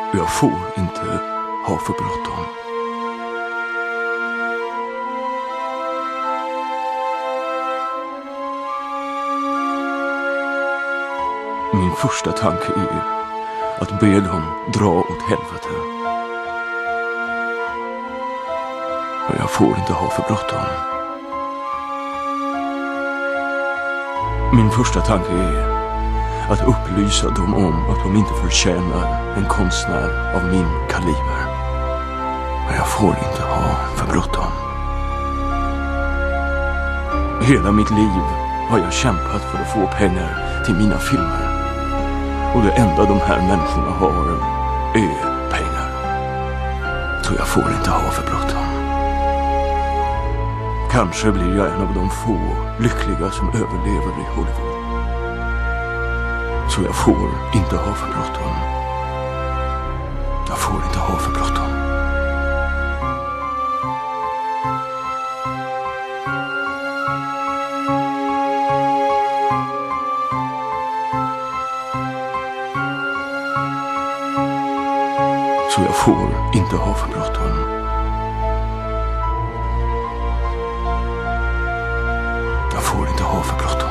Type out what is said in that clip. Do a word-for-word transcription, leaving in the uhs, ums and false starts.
Jag får inte ha för bråttom. Min första tanke är att be dem dra åt helvete. Men jag får inte ha för bråttom. Min första tanke är att upplysa dem om att de inte förtjänar en konstnär av min kaliber. Men jag får inte ha för bråttom. Hela mitt liv har jag kämpat för att få pengar till mina filmer. Och det enda de här människorna har är pengar. Så jag får inte ha för bråttom. Kanske blir jag en av de få lyckliga som överlever i Hollywood. Så jag får inte ha för bråttom. Jag får inte ha för bråttom. Så jag får inte ha för bråttom. Jag får inte ha för bråttom.